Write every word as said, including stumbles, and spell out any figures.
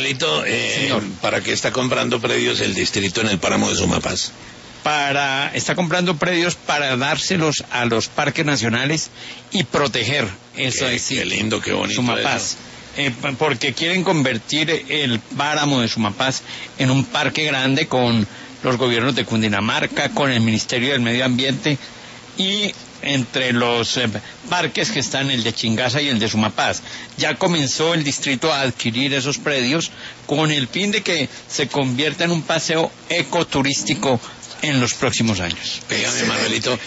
Manuelito, eh, ¿para qué está comprando predios el distrito en el páramo de Sumapaz? Para, está comprando predios para dárselos a los parques nacionales y proteger eso. Qué, es qué lindo, qué bonito Sumapaz. Eh, porque quieren convertir el páramo de Sumapaz en un parque grande con los gobiernos de Cundinamarca, con el Ministerio del Medio Ambiente, y entre los eh, parques que están el de Chingaza y el de Sumapaz. Ya comenzó el distrito a adquirir esos predios con el fin de que se convierta en un paseo ecoturístico en los próximos años. Pégame, Manuelito.